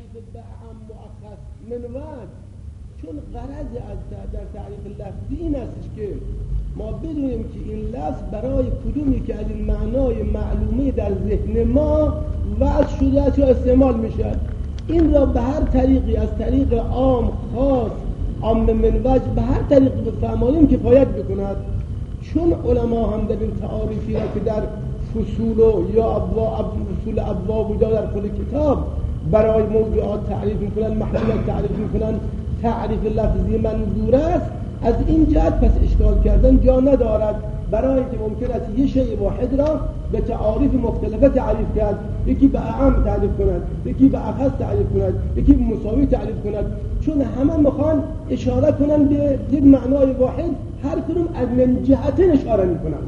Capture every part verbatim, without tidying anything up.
تعریف به اعم مؤخص من وجه، چون غرض از در تعریف لفظی این است که ما بدونیم که این لفظ برای کدومی که از این معنای معلومه در ذهن ما وضع شده است یا استعمال میشه، این را به هر طریقی از طریق عام خاص عام من وجه به هر طریقی بفهمانیم کفایت بکند. چون علما هم در این تعاریفی را که در فصول و یا ابواب فصول ابواب و در کل کتاب برای موضوعات تعریف میکنن، محدودات تعریف میکنن، تعریف لفظی منظور است، از این جهت پس اشکال کردن جا ندارد، برای که ممکن است یه شیء واحد را به تعاریف مختلفه تعریف کرد، یکی به اعم تعریف کند، یکی به اخص تعریف کند، یکی به مساوی تعریف کند، چون همه میخوان اشاره کنن به یک معنای واحد، هر کدوم از من جهت اشاره میکنن،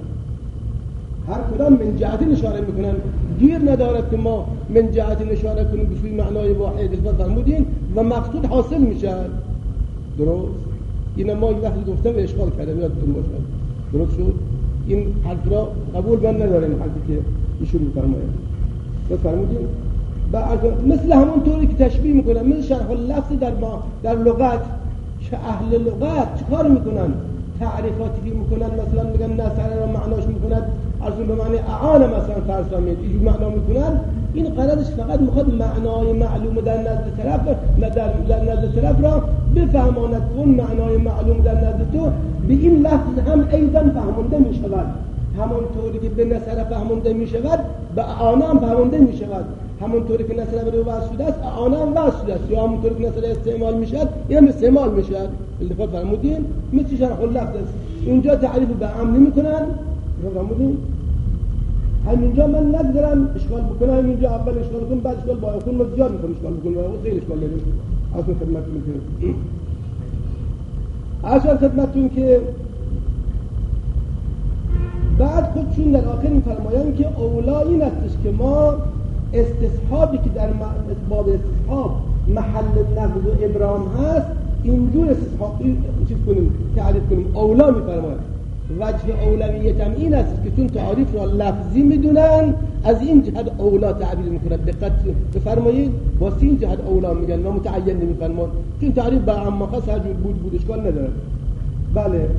هر کدام من جهت اشاره میکنن، گیر ندارد که ما من جهت اشاره کنیم به سوی معنای واحد فرمودین و مقصود حاصل میشه. درست؟ این ما یک وقتی گفتم و اشکال کردم، یادتون باشه. درست شد؟ این حرف را قبول من نداریم، حرفی که ایشون میفرماید. بفرمودین؟ مثل همون طوری که تشبیه میکنن، مثل شرح اللفظ در ما در لغت که اهل لغت چیکار میکنن؟ تعریفاتی که میکنن، مثلا میگن نصر را معناش میکنن از اون به معنی اعانه مثلا فرض کنید اینجور معنا میکنن، این قرارش فقط میخواد معنای معلوم در نزد طرف در نزد طرف را بفهماند، اون معنای معلوم در نزد تو به این لفظ هم ایضا فهمونده میشود، همونطوری که به نصر فهمونده میشود به اعانه هم فهمونده میشود، همونطوری که نصر به وصل شده است اعانه هم وصل شده است، یا همونطوری که نصر استعمال میشد این هم استعمال میشد. التفات فرمودین مثل شرح اللفظ است، اونجا تعریف به اعم نمیکنن، فرمودین همینجا من ندارم اشکال بکنم، همینجا اول اشکال بکنم بعد اشکال با اخون ما زیاد میکنم اشکال بکنم و خیلی اشکال داریم. اصلا خدمتتون که اصلا خدمتتون که بعد خودشون در آخر میفرمایند که اولا این استش که ما استصحابی که در باب استصحاب محل نقض و ابرام هست اینجور استصحابی چیز کنیم تعریف کنیم. اولا میفرمایند وجه اولویت هم این است که چون تعریف را لفظی میدونن از این جهت اولا تعبیر میکنن. دقت بفرمایید، واسه این جهت اولا میگن و متعین نمیفرمان، چون تعریف با عام خاص هر جور بود بود اشکال نداره. بله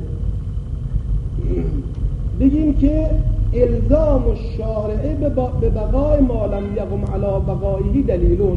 بگیم که الزام الشارع به بقای ما لم یقم علی بقایه دلیلون،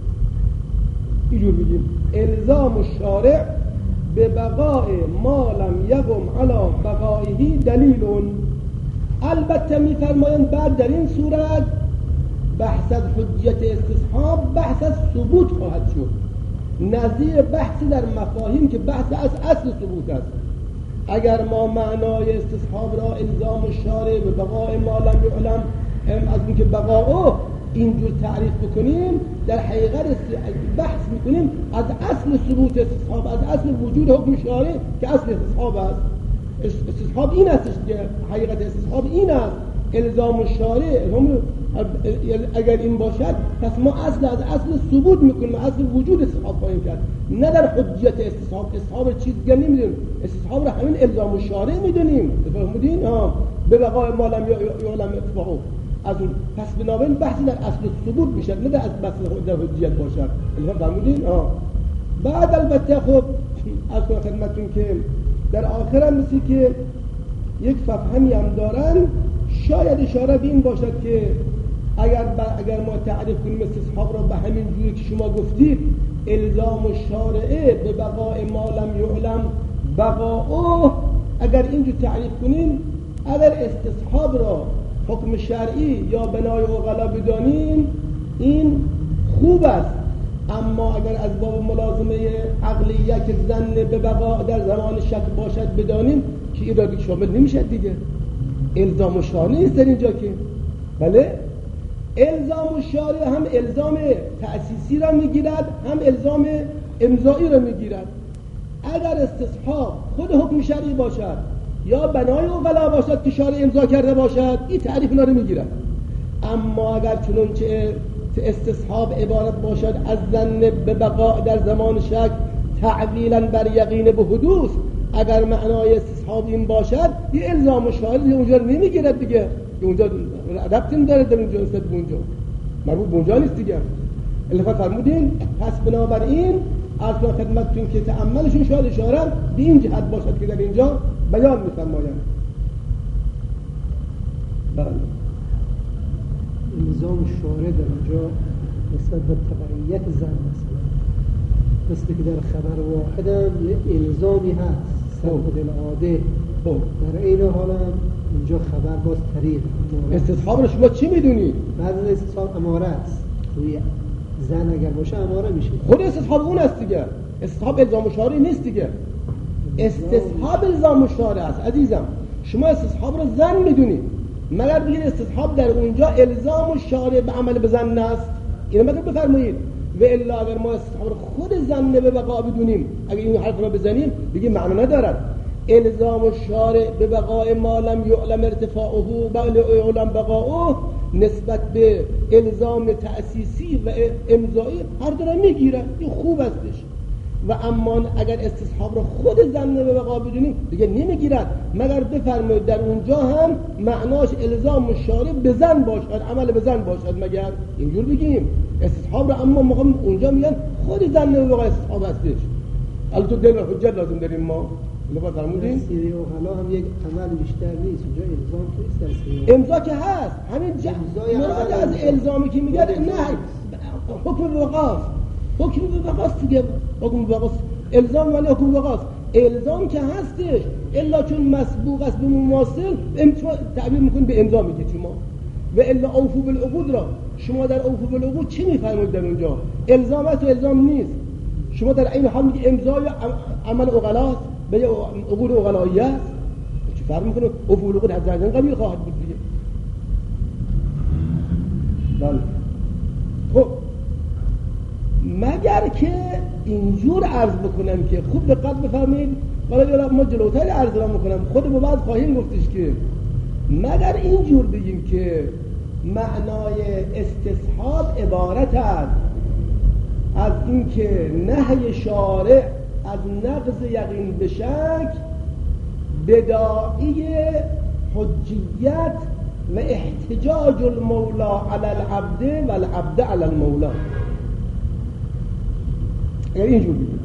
اینجور بگیم الزام الشارع به بقای ما لم یقم علی بقایه دلیلون. البته میفرمایند بعد در این صورت بحث از حجیت استصحاب بحث از ثبوت خواهد شد، نظیر بحث در مفاهیم که بحث از اصل ثبوت است. اگر ما معنای استصحاب را الزام الشارع به بقای ما لم یعلم از اون که بقاء اینجور تعریف بکنیم، در حقیقت بحث میکنیم از اصل ثبوت استصحاب، از اصل وجود حکم شارع که اصل استصحاب است. استصحاب این است که حقیقت استصحاب این است، الزام الشارع اگر این باشد پس ما اصل از اصل ثبوت میکنیم، اصل وجود استصحاب خواهیم کرد، نه در حجیت استصحاب. استصحاب چیز دیگه نمیدونیم، استصحاب را همین الزام الشارع میدونیم. فهمیدین؟ ها به بقای ما لم یعلم اتباعه از اون، پس بنابراین بحثی در اصل ثبوت میشه، نه در بحث در حجیت باشد. فهمیدین؟ ها بعد البته خب از خدمتتون که در آخر هم مثل که یک فهمی هم دارن، شاید اشاره به این باشد که اگر اگر ما تعریف کنیم استصحاب را به همین جوری که شما گفتید الزام الشارع به بقای ما لم یعلم بقاؤه، اگر اینجور تعریف کنیم، اگر استصحاب را حکم شرعی یا بنای عقلا بدانیم این خوب است، اما اگر از باب ملازمه عقلیه که ظن به بقا در زمان شک باشد بدانیم که این را شامل نمیشه دیگه. الزام الشارع نیست در اینجا که، بله الزام الشارع هم الزام تأسیسی را میگیرد هم الزام امضایی را میگیرد. اگر استصحاب خود حکم شرعی باشد یا بنای عقلا باشد که شارع امضا کرده باشد این تعریف اینا رو میگیرد. اما اگر چنانچه استصحاب عبارت باشد از ظن به بقا در زمان شک تعویلا بر یقین به حدوث، اگر معنای استصحاب این باشد یه الزام شارع اونجا رو نمیگیرد دیگه، اونجا ربطی نداره در اونجا نسبت به اونجا، مربوط به اونجا نیست دیگه. الفا فرمودین پس بنابراین اصلا خدمتتون که تأملشون شاید اشاره به این جهت باشد که در اینجا بیان می‌فرمایند. بله الزام شارع در اینجا نسبت به تبعیت زن مثلا مثل که در خبر واحد هم الزامی هست سبب العاده، در این حال هم اینجا خبر باز طریق استصحاب رو شما چی میدونید؟ بعضی استصحاب اماره است، روی زن اگر باشه اماره میشه. خود استصحاب اون است دیگه، استصحاب الزام شارع نیست دیگه، استصحاب الزام شارع است عزیزم. شما استصحاب رو زن میدونید مگر بگید استصحاب در اونجا الزام شارع به عمل به زن است؟ اینو مگر بفرمایید. و الا اگر ما استصحاب رو خود زن به بقا بدونیم، اگر این حرف رو بزنیم دیگه معنا ندارد. الزام شارع به بقای ما لم یعلم ارتفاعه بل یعلم بقاؤه نسبت به الزام تأسیسی و امضایی هر دو را میگیره، این خوب استش. و اما اگر استصحاب رو خود زن به بقا بدونیم دیگه نمیگیرد، مگر بفرمایید در اونجا هم معناش الزام شارع به زن باشد، عمل به زن باشد، مگر اینجور بگیم استصحاب رو اما موقع اونجا میگن خود زن به بقا استصحاب استش. البته دلیل و حجت لازم داریم ما. لبا فرمودین سیری و غلا هم یک عمل بیشتر نیست، اونجا الزام که نیست، امضا که هست. همین مراد از الزامی که میگه نه حکم به وقاف، حکم به وقاف دیگه، حکم به وقاف الزام ولی حکم به وقاف الزام که هستش، الا چون مسبوق است به مماثل تعبیر میکنید به امضا میگید شما. و الا اوفو بالعقود را شما در اوفو بالعقود چی میفرمایید در اونجا؟ الزام است و الزام نیست. شما در این حال میگید امضا یا عمل عقلاست به عقود عقلایی است، چه فرق میکنه؟ اوفو بالعقود از این قبیل خواهد بود دیگه. بله خب مگر که اینجور عرض بکنم که خوب دقت بفرمایید، حالا ما جلوتر عرض را میکنم، خود به بعد خواهیم گفتش که مگر اینجور بگیم که معنای استصحاب عبارت است از اینکه نهی شارع از نقض یقین به شک بداعی حجیت و احتجاج المولا علی العبد و العبد علی المولا. اگر اینجور بگیم،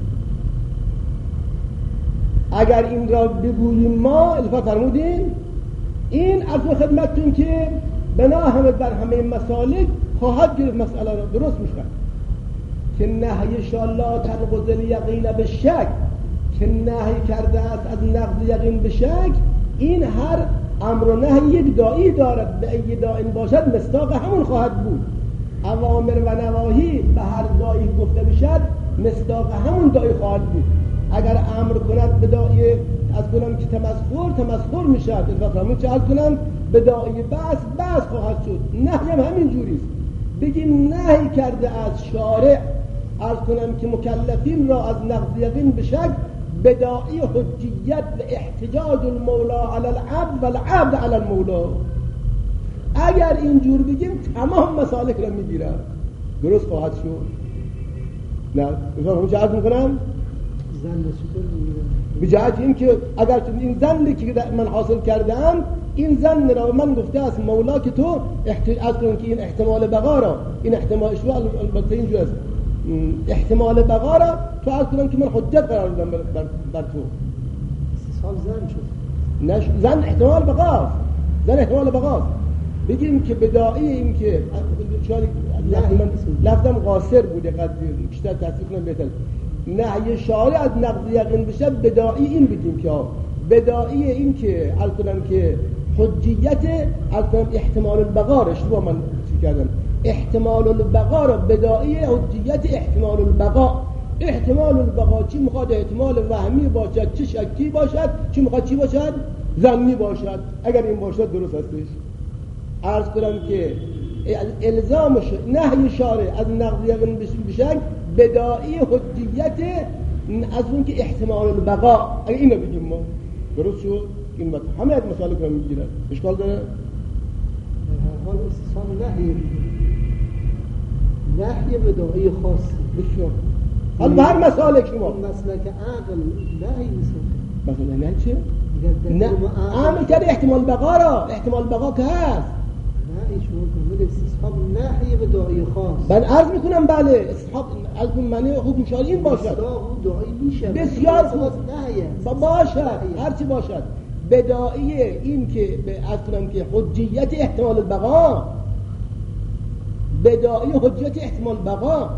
اگر این را بگوییم ما الفا فرمودیم این از خدمتتون که بنا همه بر همه مسالک خواهد گرفت مسئله را درست میشه که نهی شالا تنقض الیقین به شک، که نهی کرده است از نقض یقین به شک. این هر امر و نهی یک داعی دارد، به ای داعی باشد مصداق همون خواهد بود. اوامر و نواهی به هر داعی گفته بشد مصداق همون داعی خواهد بود. اگر امر کند به داعی از کنم که تمسخر تمسخر میشد، البته چه از کنم به داعی بس بس خواهد شد. نهی هم همین جوریست. بگیم نهی کرده از شارع از کنم که مکلفین را از نقض یقین به شک بداعی حجیت و احتجاج المولا علی العبد و العبد علی المولا. اگر اینجور بگیم تمام مسالک را میگیره، درست خواهد شد. نه مثلا چه عرض میکنم؟ زن چطور میگیره؟ به جهت این که اگر این زن که من حاصل کردم، این زن را من گفته است مولا که تو احتجاج کن که این احتمال بقا را، این احتمال شو البته اینجور است، احتمال بقا را تو عرض کنم که من حجت قرار دادم بر, بر, بر تو. استثال زن شد. نش... زن احتمال بقاست، زن احتمال بقاست. بگیم که بداعی این که شاید لفظم قاصر بوده، قد بیشتر تصدیق کنم بهتر. نهی شارع از نقض یقین بشه بداعی این بگیم که بداعی این که عرض کنم که حجیت عرض کنم احتمال البقا را اشتباه من چی کردم، احتمال البقا را بداعی حجیت احتمال البقا. احتمال البقا چی میخواد؟ احتمال وهمی باشد، چه شکی باشد، چی میخواد چی باشد؟ ظنی باشد. اگر این باشد درست هستش. عرض کنم که الزام نهی شارع از نقض یقین بشک بداعی حجیت از اون که احتمال البقا. اگر اینو بگیم ما درست شد. این مطلب همه از مسائل رو میگیره. اشکال داره؟ در هر حال استثناء نهی نهی بداعی خاصی بسیار. حالا به هر مسائل شما مسلک عقل نهی میشه. مثلا نه چه؟ نه عامل کرده احتمال بقا را، احتمال بقا که هست نه شما فرمود استصحاب نهی به دعای خاص. من عرض میکنم بله استصحاب از معنی حکم شرعی باشد. اون دعایی میشه. بسیار خوب نهیه. باشد هر چی باشد. بداعی این که به عرض کنم که حجیت احتمال البقا، بداعی حجیت احتمال بقا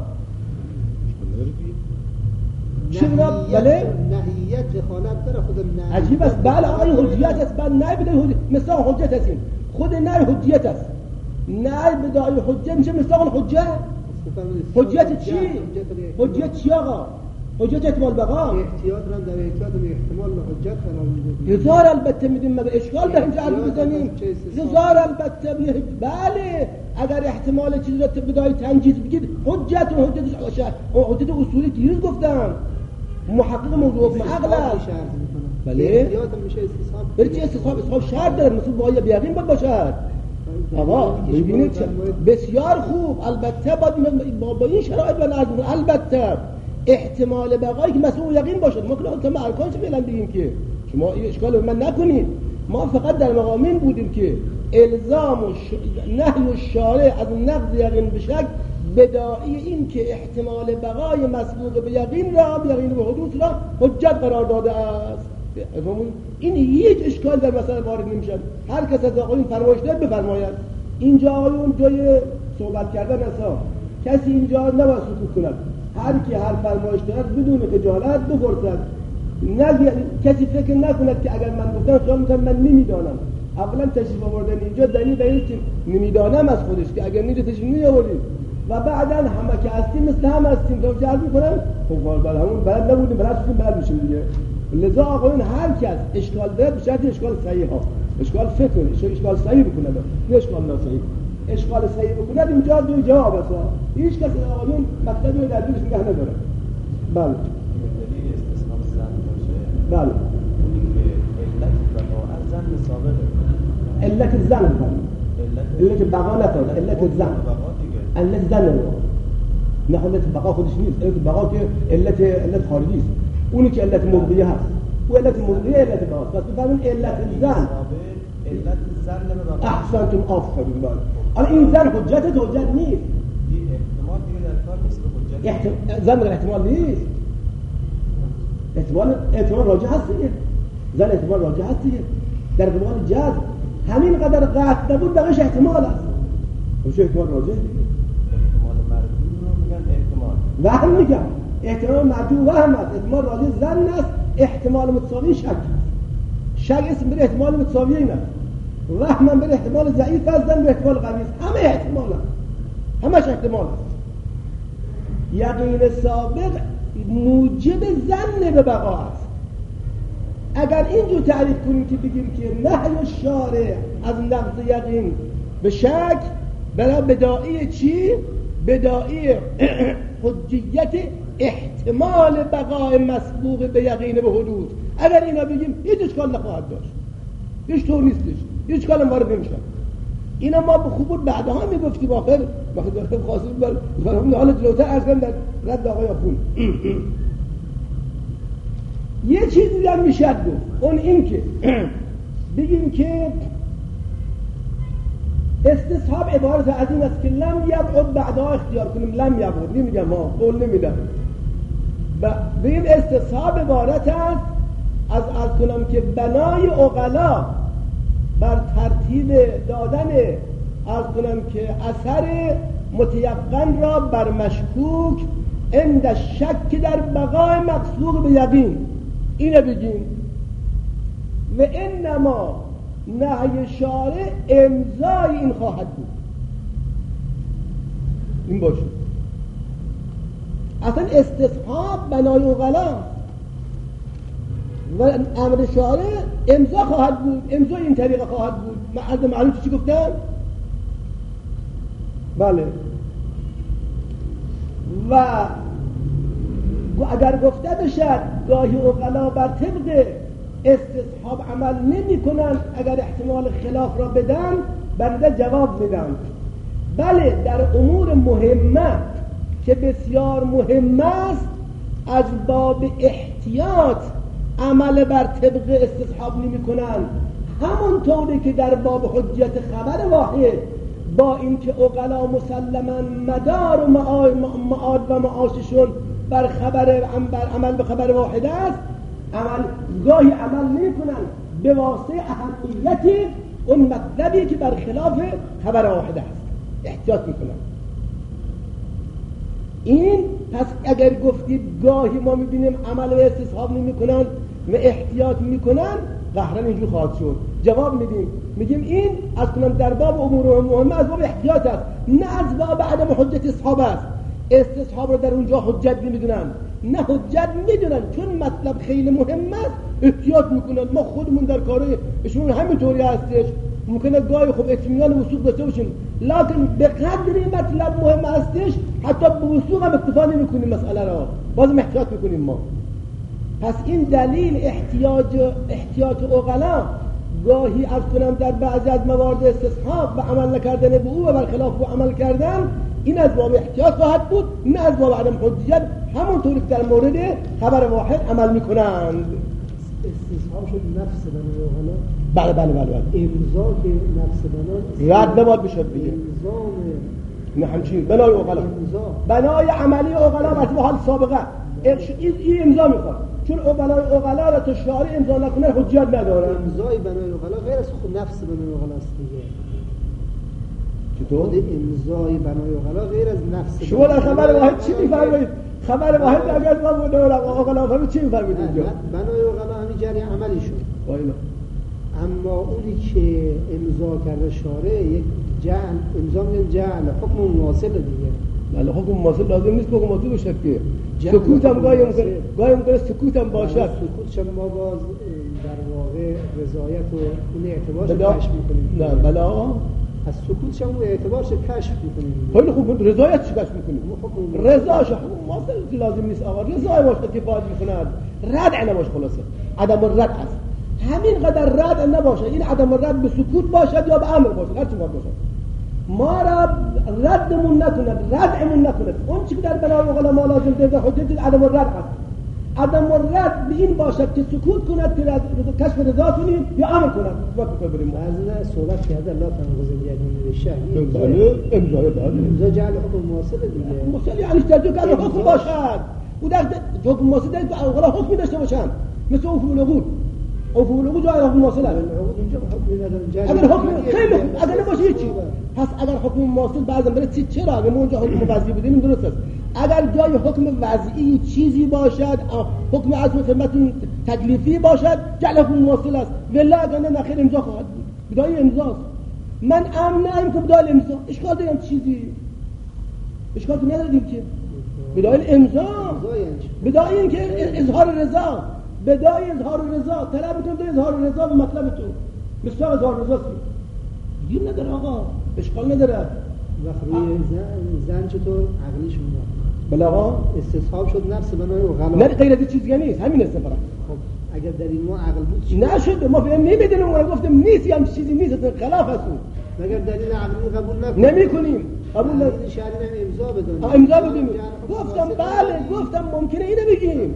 چرا بله نهیت دخالت داره خود نه عجیب است. بله آقای حجیت است. بله نه بداعی مثلا حجت است. خود نه حجیت است. نه بداعی حجت میشه مثلا حجت. حجت چی؟ حجت چی آقا؟ حجت احتمال بقا. احتیاط را در احتیاط به احتمال حجت قرار میدیم. هزار البته میدیم مگه اشکال به اینجا عرض بزنیم. هزار البته بله اگر احتمال چیزی را بداعی تنجیز بگید حجت و حجت حجت اصولی دیروز گفتم محقق موضوع عقل است. بله احتیاط میشه استصحاب. ولی چه استصحاب استصحاب شرط داره مثل باید بیاقین باید باشد. آقا ببینید بسیار خوب البته با با این شرایط و البته احتمال بقایی که مسئول یقین باشد. ما که ما ارکانش فعلا بگیم که شما اشکال به من نکنید. ما فقط در مقامین بودیم که الزام و ش... نهی الشارع از نقض یقین به شک بداعی این که احتمال بقای مسبوق به یقین را به یقین به حدوث را حجت قرار داده است. این هیچ اشکال در مسئله وارد نمیشد. هر کس از آقایون فرمایش داد بفرماید. اینجا آقایون جای صحبت کردن اصلا کسی اینجا نباید سکوت کند. هر کی هر فرمایش دارد بدون خجالت بپرسد. نه کسی فکر نکند که اگر من گفتم شما میگن من نمیدانم. اولا تشریف آوردن اینجا دلیل دلیل که نمیدانم از خودش که اگر اینجا تشریف میآوردیم و بعدا همه که هستیم مثل هم هستیم تو جلب میکنن خب بالا همون بلد نبودیم بلد شدیم بلد میشیم دیگه. لذا آقایون هر کس اشکال داره به شرط اشکال صحیح ها اشکال فکر کنه اشکال صحیح بکنه نه اشکال ناصحیح. اشکال صحیح بکنه اینجا دو جواب است. هیچ کس آقایون مطلبی در دلش نگه نداره. بله بله علت الزن علت بقا نتاد علت الزن علت زن رو نه علت بقا خودش نیست. علت بقا که علت علت خارجی است. اونی که علت موضوعی هست و علت موضوعی علت بقا است. پس بفهمین علت الزن علت زن رو احسنتم آفرین. بله حالا این زن حجت حجت نیست. احتمال دیگه در کار نیست به حجت. زن در احتمال نیست. احتمال احتمال راجع هست دیگه. زن احتمال راجع هست دیگه. در قبال جذب همین قدر قطع نبود بقیش احتمال است. میشه احتمال راجع دیگه. احتمال مردود رو میگن احتمال. وهم میگم. احتمال مردود وهم است. احتمال راجع زن است. احتمال متساوی شک است. شک اسم بر احتمال متساوی این است. وهم بر احتمال ضعیف است. زن به احتمال قوی است. همه احتمال است. همش احتمال است. یقین سابق موجب زن به بقا است. اگر اینجور تعریف کنیم که بگیم که نهی الشارع از نقض یقین به شک برای بداعی چی؟ بداعی حجیت احتمال بقای مسبوق به یقین به حدوث. اگر اینا بگیم هیچ اشکال نخواهد داشت. هیچ طور نیستش. هیچ اشکال هم وارد نمیشه. اینا ما به خوب بود بعدها میگفتیم آخر وقتی خواستیم بر همون حال جلوتر ارزم در رد آقای آخون. یه چیزی هم میشد گفت اون این که بگیم که استصحاب عبارت از این است که لم یبعد بعدها اختیار کنیم. لم یبعد نمیگم ما قول نمیدم. بگیم استصحاب عبارت است از از کنم که بنای عقلا بر ترتیب دادن از کنم که اثر متیقن را بر مشکوک عند شک در بقای مقصود به یقین. اینه بگیم و انما نهی شارع امضای این خواهد بود. این باشه اصلا استصحاب بنای عقلا و امر شارع امضا خواهد بود. امضا این طریقه خواهد بود. از معلوم چی گفتن؟ بله و اگر گفته بشد گاهی عقلا بر طبق استصحاب عمل نمی کنند اگر احتمال خلاف را بدن بنده جواب میدن. بله در امور مهمه که بسیار مهم است از باب احتیاط عمل بر طبق استصحاب نمی کنند. همون طوری که در باب حجت خبر واحد با اینکه عقلا مسلما مدار و معاد و معاششون بر خبر بر عمل به خبر واحد است، عمل گاهی عمل نمی‌کنن به واسطه اهمیت اون مطلبی که بر خلاف خبر واحد است، احتیاط می‌کنن. این پس اگر گفتید گاهی ما می‌بینیم عمل و استصحاب نمی‌کنن و احتیاط می‌کنن، قهرن اینجور خواهد شد. جواب میدیم میگیم این از کنم در باب امور مهمه از باب احتیاط است، نه از باب عدم حجت استصحاب است. استصحاب رو در اونجا حجت نمیدونن، نه حجت میدونن، چون مطلب خیلی مهم است احتیاط میکنن. ما خودمون در کاره اشون همینطوری هستش، ممکنه گاهی خوب اطمینان وثوق داشته باشیم، لکن به قدری مطلب مهم هستش حتی به وثوق هم اکتفا نمیکنیم مسئله را، بازم احتیاط میکنیم ما. پس این دلیل احتیاج احتیاط عقلا گاهی از کنم در بعضی از موارد استصحاب و عمل نکردن به او و برخلاف او عمل کردن، این از باب احتیاط خواهد بود، نه از باب عدم حجت، همونطوری که در مورد خبر واحد عمل میکنند. استصحاب شد نفس بنای عقلا. بله بله بله بله. امضا که نفس بنا رد نباید بشد دیگه. امضا نه همچین بنای عقلا، بنای عملی عقلا واسه حال سابقه این امضا میخواد، چون بنای عقلا را تو شارع امضا نکنه حجت نداره. امضای بنای عقلا غیر از خود نفس بنای عقلا است دیگه. چطور؟ امضای بنای عقلا غیر از نفس. شما در خبر واحد چی میفرمایید؟ خبر واحد اگر ما بنای عقلا فهمید چی میفرمایید اینجا؟ بنای عقلا همین جری عملی شد. وایلا. اما اونی که امضا کرده شارع یک جعل، امضا میگن جعل حکم مواصل دیگه. بله حکم مواصل لازم نیست حکم مواصل باشه که سکوت هم گاهی ممکنه گاهی ممکنه سکوت هم باشد. سکوت چون ما باز در واقع رضایت و اون اعتبارش کشف میکنیم. نه بلا از سکوت چون اون اعتبارش کشف میکنیم. خیلی خوب رضایت چی کشف میکنیم؟ رضاش حکم مواصل لازم نیست آقا، رضای باشه که فاید میکند، رد نباشه، خلاصه عدم الرد هست. همین قدر رد نباشه، این عدم الرد به سکوت باشد یا به امر باشد، هر چی باشه. ما را ردمون نکند، ردمون نکند. اون چی که در بنای عقلا ما لازم داره حجت عدم الرد هست. عدم الرد به این باشد که سکوت کند که کشف رضا کنیم یا امر کند. وقت بریم. بعضی صحبت کرده الله تنقض یعنی نوشته. بله امضا بله. امضا جعل حکم مواصل دیگه. مواصل یعنی ترجمه کنه حکم باشد. او در حکم مواصل در عقلا حکم داشته باشن. مثل اصول العقود. اصول العقود جای حکم مواصل است. اینجا حکم ندارن. اگر حکم خیلی اگر نباشه چی؟ پس اگر حکم مواصل بعضا بره چی چرا اگه ما اونجا حکم وضعی بودیم درست است. اگر جای حکم وضعی چیزی باشد، حکم عزم خدمت تکلیفی باشد، جعل حکم مواصل است. ولی اگر نه خیر امضا خواهد بود. بدای امضاست. من امن نمی که بدای امضا. اشکال دارم چیزی. اشکال نداریم که بدای امضا. بدای اینکه اظهار رضا، بدای اظهار رضا، طلب می‌کنم بدای اظهار رضا به مطلب تو. مثل اظهار رضا گیر نداره آقا، اشکال نداره. وقتی زن, زن چطور عقلی شما؟ بله آقا استصحاب شد نفس بنای عقلا. نه غیر از این چیز نیست، همین است فقط. خب اگر در این ما عقل بود چی؟ نشد، ما فهم نمیدونیم، ما گفتم نیست، هم چیزی نیست، خلاف است. مگر دلیل عقلی قبول نکنیم. نمی‌کنیم. قبول نکنیم. شرعی امضا بدونیم. امضا بدونیم. گفتم بله، گفتم ممکنه اینو بگیم.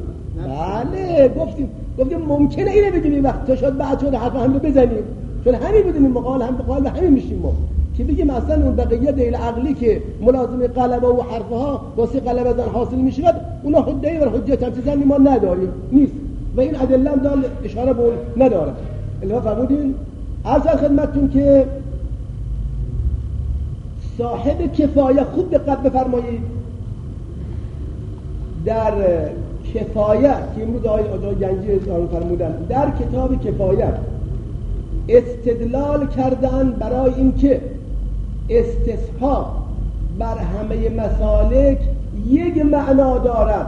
بله گفتیم گفتیم ممکنه اینو بگیم، وقت تا شد بعد شد حرف هم بزنیم، چون همین بدونیم مقال هم مقال همین میشیم ما که بگیم اصلا اون بقیه دلیل عقلی که ملازم قلبه و حرفها واسه قلبه زن حاصل میشود اونا حجتی و حجت هم چیزی ما نداریم نیست و این ادله هم دال اشاره به نداره. الها فرمودین عرض خدمتتون که صاحب کفایه خوب دقت بفرمایید. در کفایه که امروز آقای آقای گنجی اظهار فرمودن، در کتاب کفایه استدلال کردن برای اینکه استصحاب بر همه مسالک یک معنا دارد،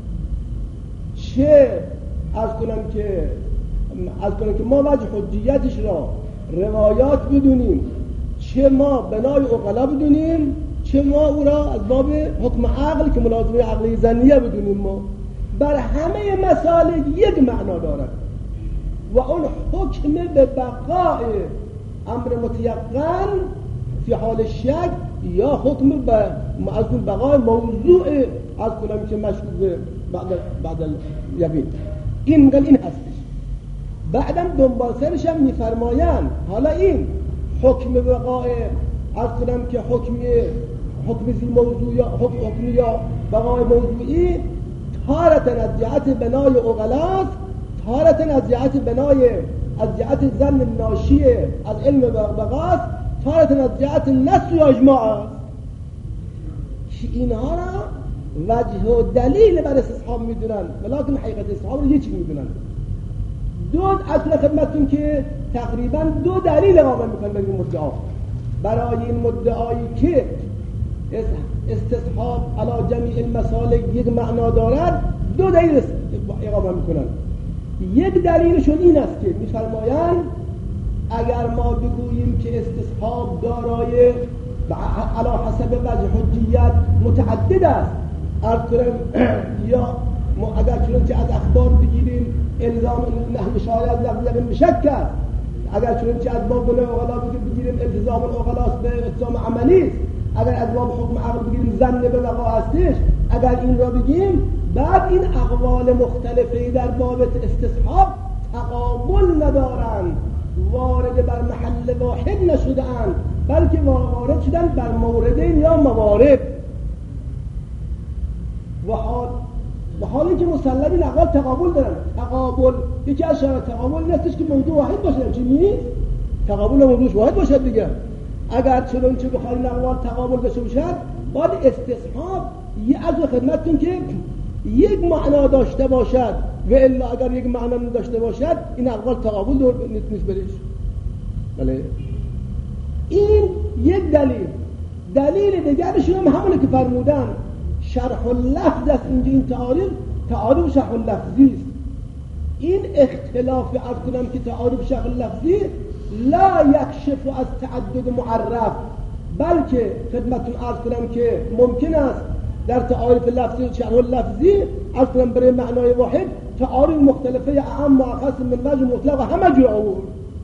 چه از کنم که از کنم که ما وجه حجیتش را روایات بدونیم، چه ما بنای عقلا بدونیم، چه ما او را از باب حکم عقل که ملازمه عقلی ظنیه بدونیم، ما بر همه مسالک یک معنا دارد و اون حکم به بقاء امر متیقن فی حال شک یا حکم به از بقاء موضوع از کنم که مشکوک به بعد بعد یقین. این میگن این هستش. بعدم دنبال سرش هم میفرمایند حالا این حکم به بقاء عرض کنم که حکمی حکم زی موضوع یا حکم حکمی یا بقای موضوعی تارتن از جهت بنای اغلاست، تارتن از جهت بنای از جهت زن ناشی از علم بقاست، تارتن از جهت نص و اجماع است که اینها را وجه و دلیل بر استصحاب میدونن، ولیکن حقیقت استصحاب رو یه چی میدونن. دو اصل خدمتون که تقریبا دو دلیل اقامه میکنن برای این مدعا. برای این مدعایی که استصحاب علی جمیع المسالک یک معنا دارد دو دلیل اقامه میکنن. یک دلیلشون این است که میفرمایند اگر ما بگوییم که استصحاب دارای علی حسب وجه حجیت متعدد است، عرض کنم یا اگر چنانچه از اخبار بگیریم الزام نحو شارع از لفظ مشک است، اگر چنانچه از باب الاغلا بگیریم التزام الاغلاس به التزام عملی است، اگر از باب حکم عقل بگیریم زن به وقا هستش، اگر این را بگیم بعد این اقوال مختلفه در باب استصحاب تقابل ندارند، وارد بر محل واحد نشدند، بلکه وارد شدن بر موردین یا موارد. و حال و حالی که مسلم این اقوال تقابل دارن. تقابل یکی از شرط تقابل نیستش که موضوع واحد باشه، چی نیست؟ تقابل موضوعش واحد باشد دیگه. اگر چنانچه بخواید این اقوال تقابل داشته باشد، باید استصحاب یه از خدمتتون که یک معنا داشته باشد و الا اگر یک معنا نداشته باشد این اقوال تقابل دور نیست برش. بله این یک دلیل. دلیل دیگرشون هم همونه که فرمودن شرح اللفظ است. اینجا این تعارف تعارف شرح اللفظی است. این اختلاف عرض کنم که تعارف شرح اللفظی لا یکشف از تعدد معرف، بلکه خدمتتون عرض کنم که ممکن است در تعارف لفظی شرح اللفظی عرض کنم برای معنای واحد تعارف مختلفه اعم و اخص من وجه مطلق و همه جور آورد.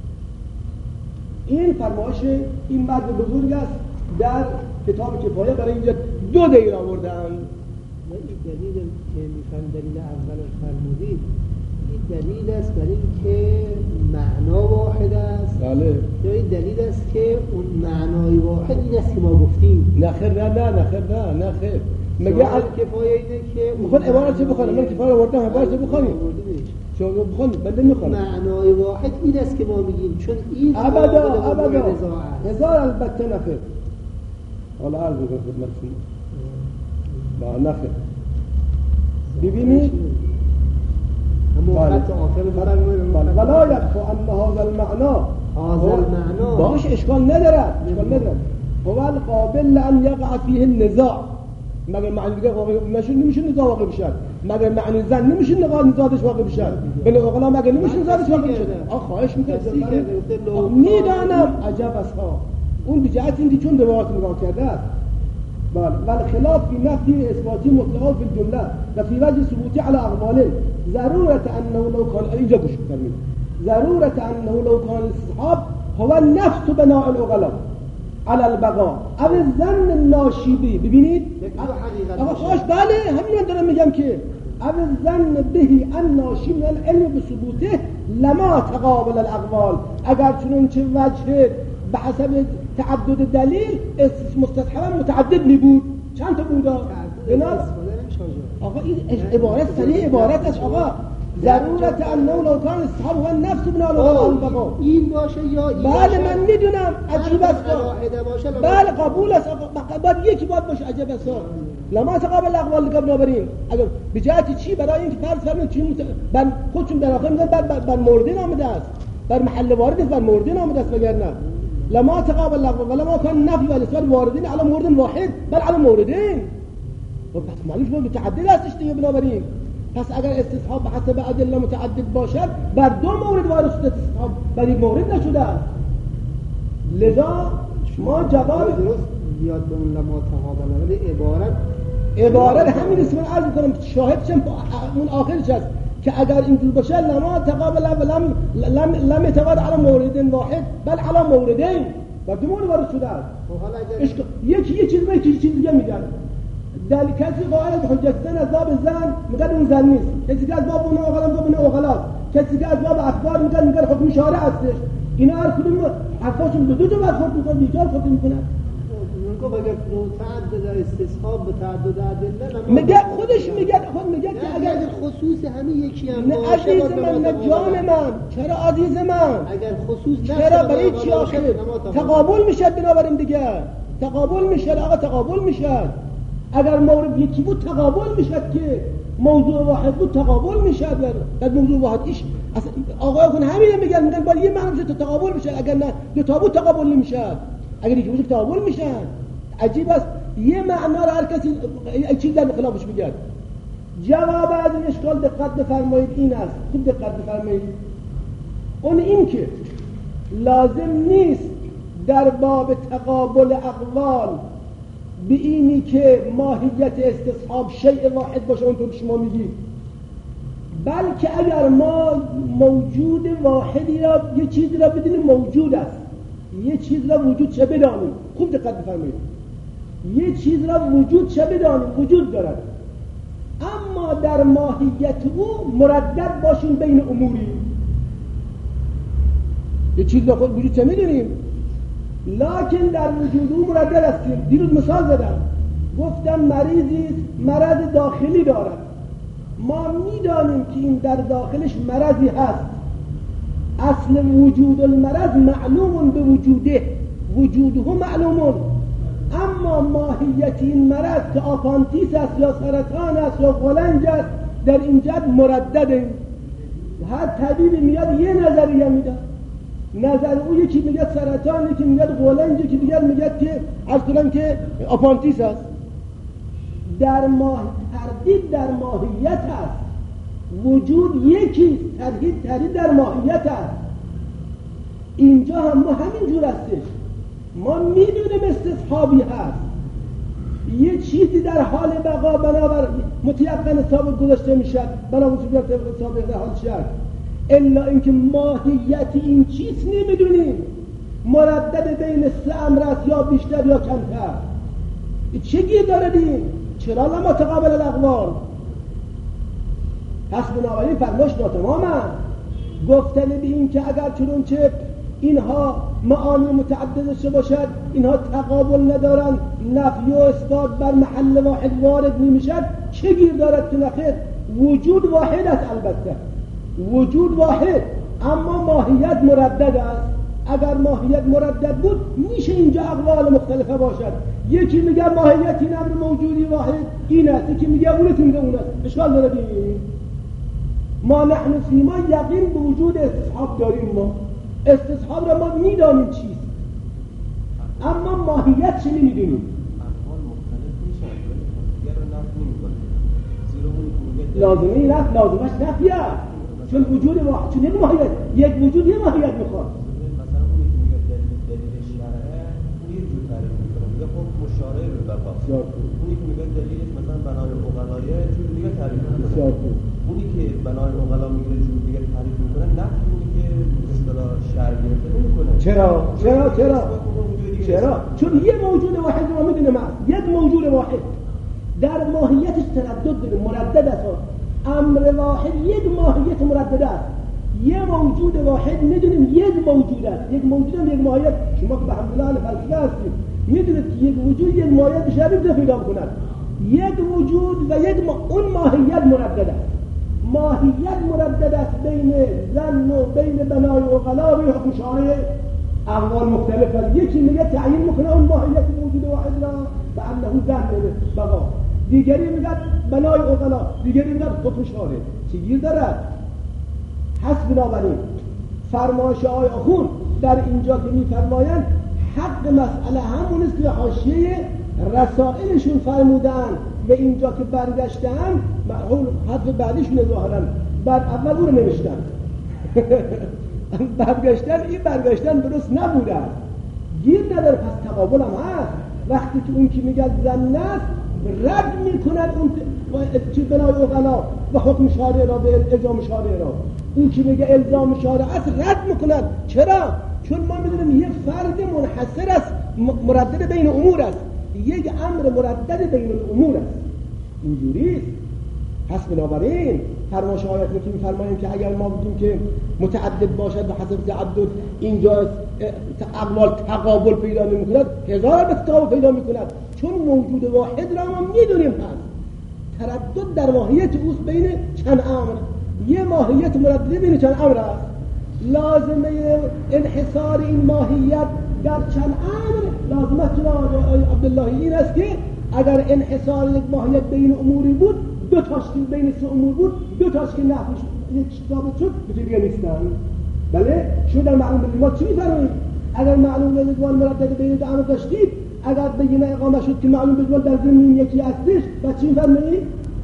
این فرمایش این مرد بزرگ است در کتاب کفایه. برای اینجا دو دلیل آوردن. این دلیل که میفهم دلیل اول فرمودید این دلیل است برای اینکه معنا واحد است، بله، یا این دلیل است که اون معنای واحد این است که ما گفتیم؟ نه خیر، نه نه نه خیر، نه نه خیر. مگه از کفایه اینه که میخواد عبارت چه بخونم؟ من کفایه رو آوردم، عبارت چه بخونیم؟ شما بخونید، بنده میخونم. معنای واحد این است که ما میگیم، چون این ابدا ابدا هزار البته نه خیر. حالا عرض میکنم خدمتتون. با نخیر ببینید موقت آخر فرمایید ولا یکفو ان هذا المعنى هذا المعنى باش اشکال ندارد، اشکال ندارد. هو قابل لان یقع فیه النزاع. مگر معنی دیگه واقع نمیشه، نمیشه نزاع واقع بشه. مگر معنی زن نمیشه نزاعش واقع بشه. بله اقلا مگر نمیشه نزاعش واقع بشه. آ خواهش میکنم میدانم عجب است ها. اون به جهت اینکه چون روایات نگاه کرده است. بله ولی خلاف فی نفی اثباتی مطلقا فی الجمله و فی وجه ثبوتی علی اقوال ضرورت انه لو کان اینجا گوش کنید ضرورت انه لو کان الاستصحاب هو نفس بناء العقلاء على البقاء او الظن الناشبی. ببینید آقا خواهش بله همین من دارم میگم که او الظن بهی الناشی من العلم بثبوته لما تقابل الاقوال. اگر چنانچه وجه به حسب تعدد دلیل مستصحبا متعدد می بود. چند تا بودا؟ بنابراین آقا این عبارت صریح عبارت است. آقا ضرورت انه لو کان الاستصحاب هو نفس بناء البقاء این باشه یا این بله من میدونم عجیب است. بله قبول است. بعد یکی باید باشه عجیب است. لما تقابل الاقوال که بنابراین اگر به جهت چی برای اینکه فرض فرمایید چی مت... بر خودشون در آخر میگن بر بر موردین آمده است، بر محل وارد بر موردین آمده است. وگرنه لما تقابل الاقوال ولما كان النفي والاثبات واردين على مورد واحد بل على موردين. و پس معلوم شد متعدد هستش دیگه. بنابراین پس اگر استصحاب به حسب ادله متعدد باشد بر دو مورد وارد شده، استصحاب بر یک مورد نشده است. لذا ما جواب درست بیاد به اون لما تقابل ولی عبارت عبارت همین اسم عرض می‌کنم شاهدش اون آخرش است که اگر اینجور باشه لما تقابل ولم لم لم يتقابل على مورد واحد بل على موردين. بر دو مورد وارد شده است. یکی یه چیز به چیز دیگه میگن. دلیل کسی قائل به حجت زن از باب زن میگه اون زن نیست، کسی که از باب اون اوغلا میگه اون اوغلاست، کسی که از باب اخبار میگه میگه حکم شارع هستش. اینا هر کدوم حرفاشون دو دو تا برخورد میکنن، دیگر خود میکنن. میگه اگر تعدد استصحاب به تعدد ادله میگه خودش میگه خود میگه که اگر خصوص همه یکی هم نه عزیز من، نه جان من، چرا عزیز من؟ اگر خصوص چرا برای چی آخر تقابل میشه؟ بنابراین دیگه تقابل میشه، آقا تقابل میشه. اگر مورد یکی بود تقابل میشه، که موضوع واحد بود تقابل میشه. در موضوع واحد ایش اصلا آقا کن همین میگن میگن باید یه معنی تو تقابل میشه، اگر نه دو تا بود تقابل نمیشه، اگر یکی بود تقابل میشه. عجیب است یه معنا رو هر کسی یک چیز در خلافش میگه. جواب از این اشکال دقت بفرمایید این است، خوب دقت بفرمایید. اون این که لازم نیست در باب تقابل اقوال به اینی که ماهیت استصحاب شیء واحد باشه اونطور که شما میگید، بلکه اگر ما موجود واحدی را یه چیزی را بدونیم موجود است، یه چیز را وجود چه بدانیم، خوب دقت بفرمایید، یه چیز را وجود چه بدانیم وجود دارد، اما در ماهیت او مردد باشیم بین اموری. یه چیز را خود وجود چه میدونیم، لکن در وجود او مردد هستیم. دیروز مثال زدم، گفتم مریضی مرض داخلی دارد، ما میدانیم که این در داخلش مرضی هست، اصل وجود المرض معلوم به وجوده، وجوده معلوم، اما ماهیت این مرض که آپانتیس است یا سرطان است یا غلنج است در اینجا مردده. هر طبیبی میاد یه نظریه میده، نظر او یکی میگه سرطان، یکی میگه غلنج، یکی دیگر میگه که از کنم که آپانتیس است. در ماه تردید در ماهیت است، وجود یکی، تردید تردید در ماهیت است. اینجا هم ما همین جور هستش، ما میدونیم استصحابی هست، یه چیزی در حال بقا بنابر متیقن ثابت گذاشته میشد، بنابر ثابت حال شد، الا اینکه ماهیت این چیز نمیدونیم، مردد بین سه امر است یا بیشتر یا کمتر. چه گیر داردیم؟ چرا لما تقابل الاقوال؟ پس بنابراین فرماش ناتمامه گفتن به این که اگر چون چه اینها معانی متعددش باشد، اینها تقابل ندارن، نفی و اثبات بر محل واحد وارد نمیشد، چه گیر دارد که نخیر وجود واحد است. البته وجود واحد، اما ماهیت مردد است. اگر ماهیت مردد بود میشه اینجا اقوال مختلفه باشد، یکی میگه ماهیت این امر موجودی واحد این است، یکی میگه اون است، میگه اون است. اشکال داره دیم ما نحن فیما یقین به وجود استصحاب داریم، ما استصحاب را ما میدانیم چیست، اما ماهیت چی نمیدونیم. لازمه این است، لازمش نفیه، چون وجود واحد، چون یک ماهیت، یک وجود یه ماهیت میخواد. مثلا اونی که میگه دلیل دلیل شرعه اون یه جور تعریف میکنه، میگه خب مشاره به بقا. اونی که میگه دلیلش مثلا بنای عقلایه جور دیگه تعریف میکنه. اونی که بنای عقلا میگه جور دیگه تعریف میکنه، نه اونی که اصطلاح شرع گرفته نمیکنه. چرا؟ چرا؟ چرا؟ چرا؟ چون یه موجود واحد ما میدونیم، یک موجود واحد در ماهیتش تردد داره، مردد است. امر واحد یک ماهیت مردد است. یه موجود واحد میدونیم یک موجود است، یک موجود هم یک ماهیت. شما که به حمد الله فلسفه هستید میدونید که یک وجود یک ماهیت شبیه پیدا می‌کند. یک وجود و یک ما... اون ماهیت مردد است. ماهیت مردد است بین ظن و بین بنای و عقلا و حکم شارع اقوال مختلفه. یکی میگه تعیین میکنه اون ماهیت موجود واحد را به انه ظن بقا، دیگری میگه بنای عقلا، دیگری میگه حکم شارع. چه گیر دارد؟ حسب بنابراین فرمایش آقای آخوند در اینجا که میفرمایند حق مسئله همون است که حاشیه رسائلشون فرمودن و اینجا که برگشتن معقول حرف بعدیشون ظاهرا بعد اول اون رو نوشتن برگشتن این برگشتن درست نبوده، گیر نداره. پس تقابل هم هست. وقتی که اون که میگه زن است رد میکنن اون چی بنای عقلا و حکم شارع را به الزام شارع را، اون که میگه الزام شارع است رد میکنن. چرا؟ چون ما میدونیم یک فرد منحصر است، مردد بین امور است، یک امر مردد بین الامور است، اینجوری است. پس بنابراین فرمایش آیت رو که می‌فرماییم که اگر ما بگیم که متعدد باشد به حسب تعدد اینجا اقوال تقابل پیدا نمی‌کند، هزار به تقابل پیدا می‌کند، چون موجود واحد را ما می‌دونیم هست. تردد در ماهیت اوست بین چند امر، یه ماهیت مردد بین چند امر است. لازمه انحصار این ماهیت در چند امر، لازمه جناب عبداللهی این است که اگر انحصار یک ماهیت بین اموری بود، دو تاشکیل بین سه امور بود، دو تاشکیل نفیش یک ثابت شد، به دیگه نیستن. بله شما در معلوم بالایمان چی می‌فرمایید؟ اگر معلوم بالایمان مردد بین دو امر داشتید، اگر بگینه اقامه شد که معلوم بالایمان در ضمن یکی هستش، بعد چی می‌فرمایید؟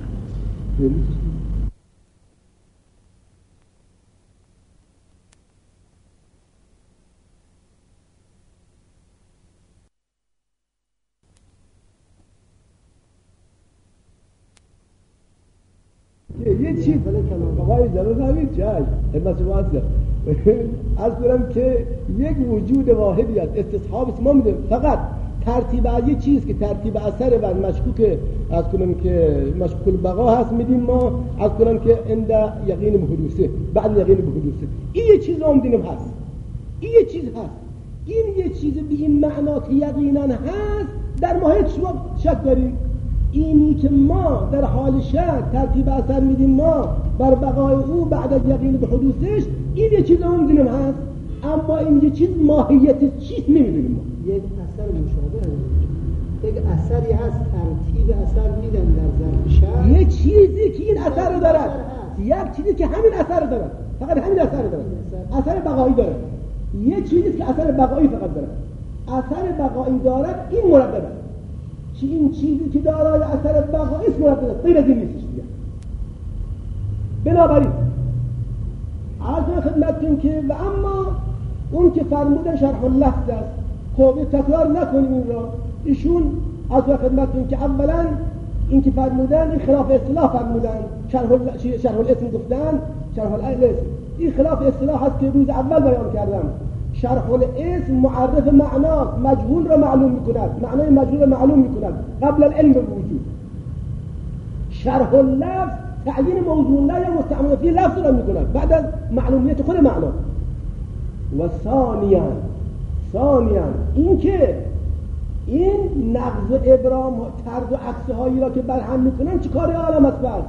یه چیز آقای جلال همین جای خدمت شما هست از کنم که یک وجود واحدی است، استصحاب ما میده، فقط ترتیب یه چیز که ترتیب اثر بر مشکوک از کنم که مشکوک البقا هست میدیم ما، از کنم که عند یقین به حدوثه، بعد یقین به حدوثه، این یه چیز رو میدونیم هست، این یه چیز هست، این یه چیز به این معنا که یقینا هست در ماهیت شما شک داریم. اینی که ما در حال شک ترتیب اثر میدیم ما بر بقای او بعد از یقین به حدوثش، این یه چیز رو میدونیم هست، اما این یه چیز ماهیت چیز نمیدونیم ما. یک اثر مشابه هست، یک اثری هست ترتیب اثر میدن در ظرف شک، یه چیزی که این اثر رو دارد، یک چیزی که همین اثر رو دارد، فقط همین اثر رو دارد، اثر بقایی دارد. یه چیزی که اثر بقایی فقط دارد، اثر بقایی دارد، این مردد است. چی این چیزی که دارای اثر بقایی است مردد است، غیر از این نیستش دیگه. بنابراین عرض خدمتتون که و اما اون که فرمودن شرح اللفظ است، خب تکرار نکنیم این را. ایشون عرض خدمتتون که اولا این که فرمودن این خلاف اصطلاح فرمودن، شرح شرح الاسم گفتن، شرح الاسم این خلاف اصطلاح هست که روز اول بیان کردم. شرح الاسم معرف معناست، مجهول را معلوم میکند، معنای مجهول را معلوم میکند قبل العلم بالوجود. شرح اللفظ تعیین موضوع لا یا مستعمل فيه لفظ را میکند بعد از معلومیت خود معنا. و ثانیاً ثانیاً این که این نقض و ابرام و طرد و عکس هایی را که برهم میکنن چه کار عالم است؟ بعد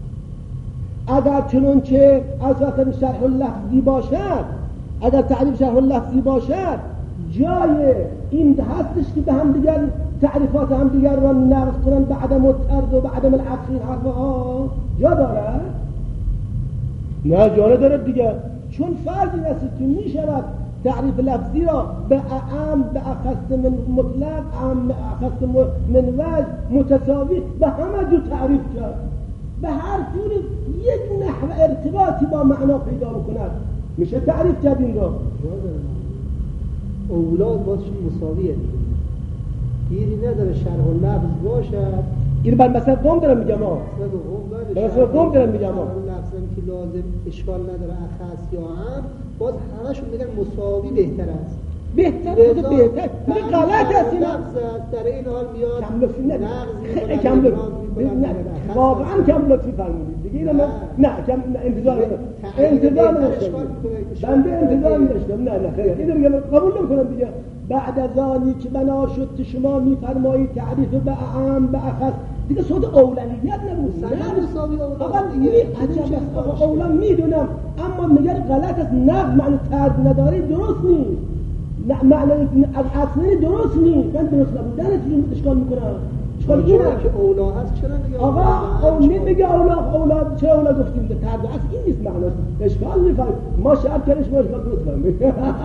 اگر چنانچه از وقت شرح اللفظی باشد، اگر تعریف شرح اللفظی باشد، جای این هستش که به هم دیگر تعریفات هم دیگر را نقض کنن به عدم الطرد و به عدم العکس، این حرفها جا دارد؟ نه جا ندارد دیگه، چون فرض این است که می شود تعریف لفظی را به اعم به اخص من مطلق، اعم به اخص من وجه متساوی به همه جو تعریف کرد، به هر جوری یک نحو ارتباطی با معنا پیدا بکند میشه تعریف کرد. این را اولاد باشون مساویه، گیری نداره شرح و لفظ باشد. این بر مثلا قوم دارم میگم ها، بر مثلا قوم دارم میگم ها، لفظم که لازم اشکال نداره اخص یا هم، باز همشون میگن مساوی بهتر است. بهتر است بهتر نه غلط است. این لفظ در این حال میاد کم لطفی نه خیلی کم لطفی نه واقعا کم لطفی فرمودید دیگه. اینو نه کم انتظار انتظار نداشتم، بنده انتظار نداشتم. نه نه خیلی اینو میگم قبول نمیکنم دیگه. بعد از آنی که بنا شد که شما میفرمایید تعریف به اعم به اخص، دیگه صد اولویت نبود. نه مساوی اولویت عجب اولا میدونم، اما میگه غلط است. نقد معنی طرد نداری درست نیست، معنی اصلا درست نیست. من درست نبودن چون اشکال میکنم. اشکال اینه که اولا هست. چرا میگه آقا اون میگه اولا اولا چرا اولا گفتیم که طرد اصلا این نیست معناش. اشکال میفهم ما شرط کردیم شما اشکال درست فهمید.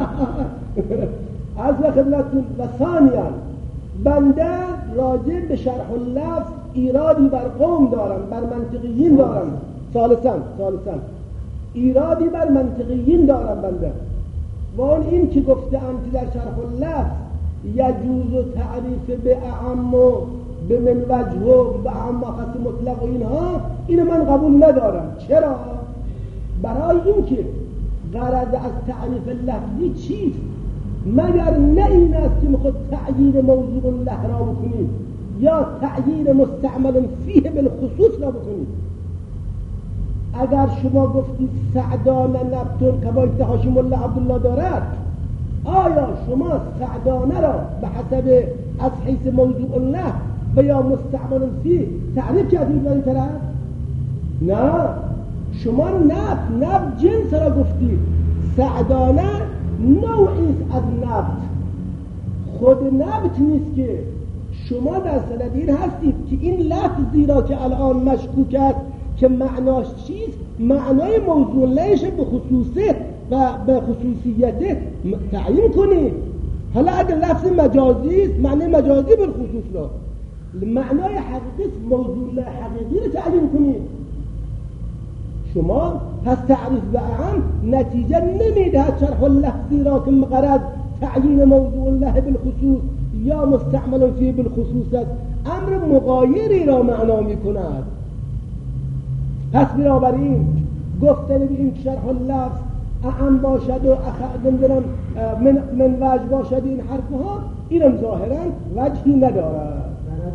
از خدمتتون و ثانیاً بنده راجع به شرح اللفظ ایرادی بر قوم دارم، بر منطقیین دارم. ثالثاً ثالثاً ایرادی بر منطقیین دارم بنده، و اون این که گفتم که در شرح اللفظ یجوز تعریف به اعم و به من وجه و به اعم خاص مطلق و اینها، اینو من قبول ندارم. چرا؟ برای این که غرض از تعریف لفظی چیست مگر نه این است که میخواد تعیین موضوع الله را بکنید یا تعیین مستعمل فیه بالخصوص را بکنید. اگر شما گفتید سعدانه نبتون کما که حاشم الله عبدالله دارد، آیا شما سعدانه را به حسب از حیث موضوع الله و یا مستعمل فی تعریف کردید به این طرف؟ نه، شما نفت نفت جنس را گفتید. سعدانه نوعی از نفت، خود نفت نیست که شما در سند این هستید که این لفظی را که الان مشکوک است که معناش چیست، معنای موضوع لهش به خصوصه و به خصوصیته تعیین کنید. حالا اگر لفظ مجازی است، معنی مجازی به خصوص را، معنای حقیقی موضوع له حقیقی را تعیین کنید. شما پس تعریف و اعم نتیجه نمیدهد شرح اللفظی را که مقرد تعیین موضوع له بالخصوص یا مستعمل فیه بالخصوص است، امر مغایری را معنا می کند. پس بنابراین گفتن به این شرح اللفظ اعم باشد و اخدم من, من وجه باشد این حرفها، اینم ظاهرا وجهی ندارد.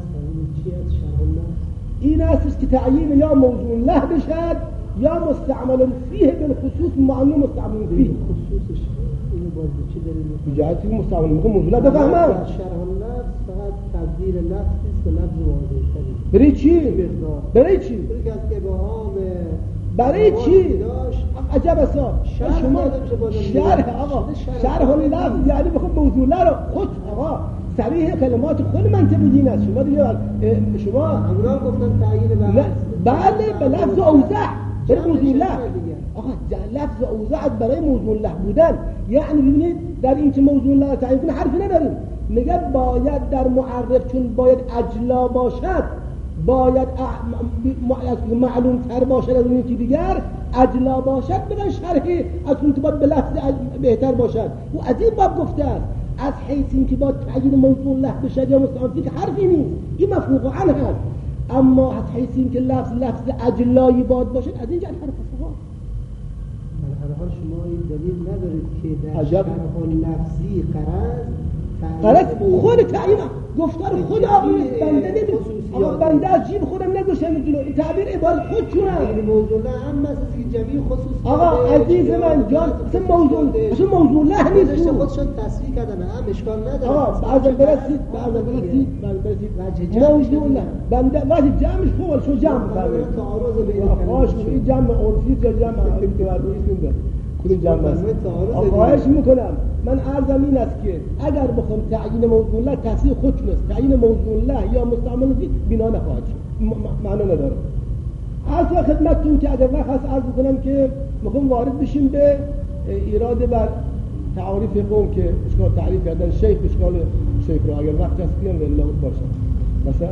این است که تعیین یا موضوع له بشد یا مستعمل فیه بالخصوص، معنی مستعمل فیه خصوصش اینو باز چی دلیل جهتی مستعمل میگه موضوع له بفهمم. شرح اللفظ فقط تبدیل لفظ است به لفظ واضح تری. برای چی؟ برای چی؟ برای که ابهام برای چی؟ عجب اصلا شما شرح آقا شرح اللفظ یعنی بخون موضوع له را خود آقا صریح کلمات خود منطق دین است. شما دیگه شما امرا گفتن تعیین بله به لفظ اوضح برای موضوع له. آقا لفظ اوضح برای موضوع له بودن یعنی ببینید در این که موضوع له تعیین کنه حرفی نداریم. میگه باید در معرف چون باید اجلا باشد، باید معلوم تر باشد از اون که دیگر اجلا باشد، بگن شرحی از اون که باید به لفظ بهتر باشد. و از این باب گفته است از حیث این که باید تعیین موضوع له بشد یا مستعمل که حرفی نیست، این مفروغ عنه هست. اما از حیث این که لفظ لفظ اجلایی باید باشد، از این جهت حرف است. در هر حال شما این دلیل ندارید که در شرح لفظی قرض قرض خود تعیین گفتار خود آقای بنده نمی آقا بنده از جیب خودم نگوشم جلو این تعبیر عبارت خود چونه این موضوع له هم مثل که جمعی خصوص آقا عزیز من جان اصلا موضوع اصلا موضوع له نیست. خودشون تصریح کردن هم اشکال نداره. آقا بعضا برسید بعضا برسید بعضا برسید موضوع له بنده وقتی جمعش خوب شو جمع بفرمایید تعارض بین خواهش این جمع عرفی یا جمع اعتباری است کدوم جمع است. خواهش میکنم من عرضم این است که اگر بخوام تعیین موضوع له تصریح خودشون است، تعیین موضوع له یا مستعمل فی بنا نخواهد شد، معنا نداره. عرض و خدمتتون که اگر وقت هست عرض کنم که میخوام وارد بشیم به ایراد بر تعاریف قوم که اشکال تعریف کردن شیخ اشکال شیخ را اگر وقت هست بیان والله باشه مثلا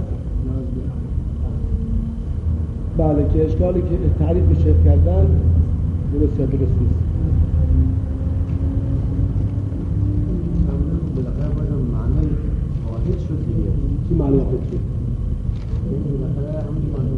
بله که اشکالی که تعریف به شیخ کردن درست یا درست نیست. بالاخره باید معنی واحد شد دیگه. چی معنی واحد شد؟ بالاخره همون